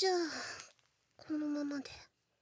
じゃあこのままで。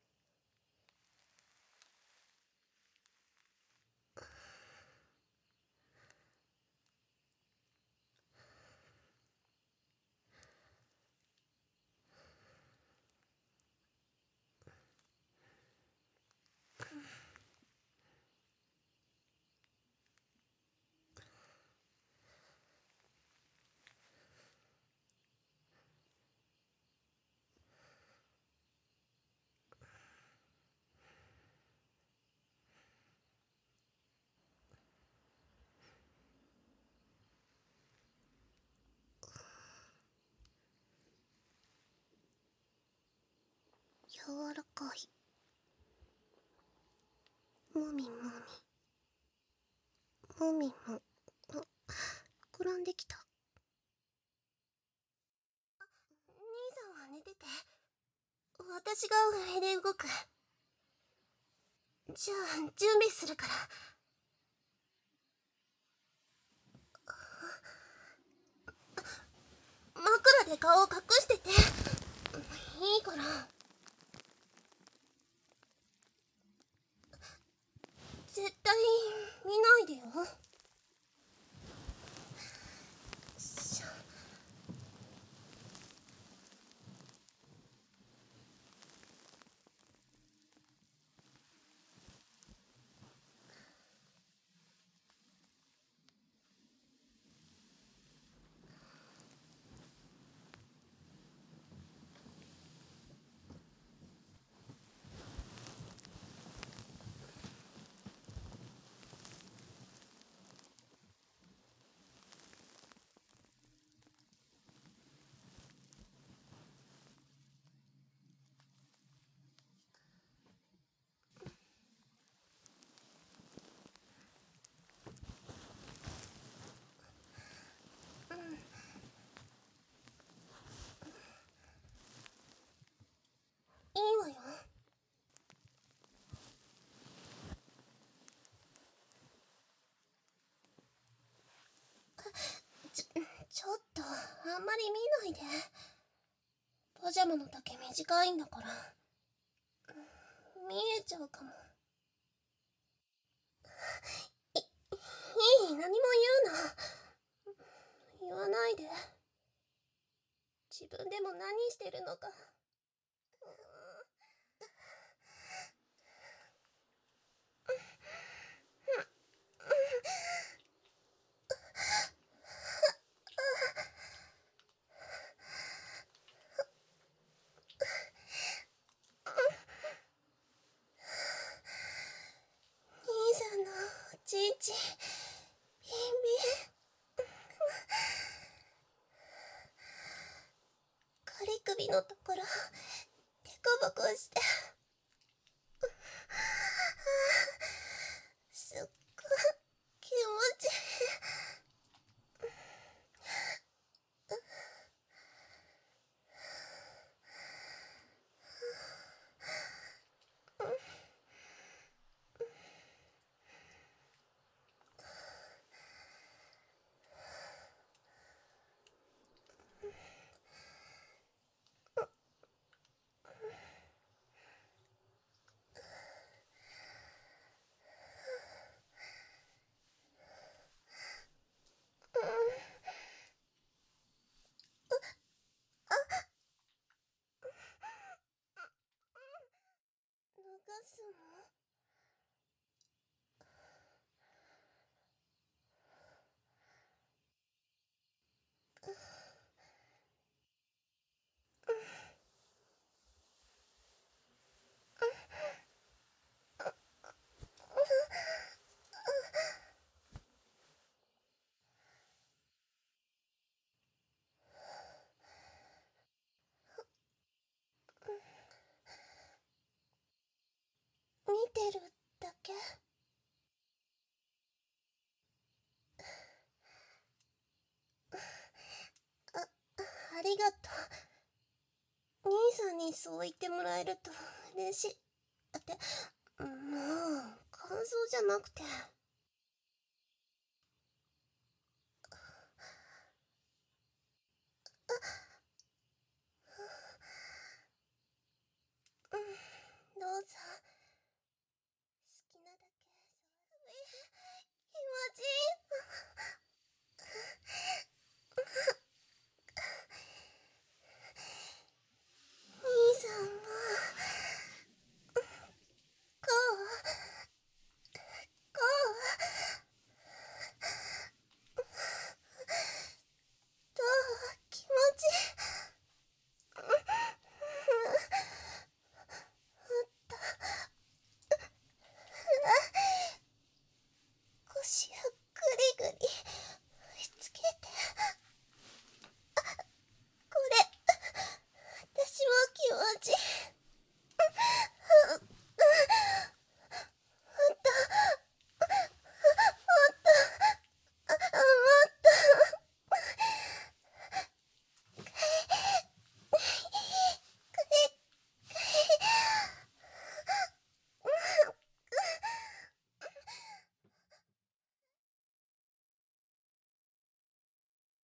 柔らかい。もみもみもみも、あ、膨らんできた。兄さんは寝てて、私が上で動く。じゃあ準備するから。枕で顔を隠してて。いいから。絶対見ないでよ。しゃ。いいわよ。ちょっとあんまり見ないで。パジャマの丈短いんだから見えちゃうかも。いい、何も言うな。言わないで。自分でも何してるのか。兄さんのおちんちん、仮首のところ、デコボコして。すっごい気持ちいい。脱がすの？見てるだけ？ありがとう。兄さんにそう言ってもらえると嬉しい。って、もう感想じゃなくて。 千秋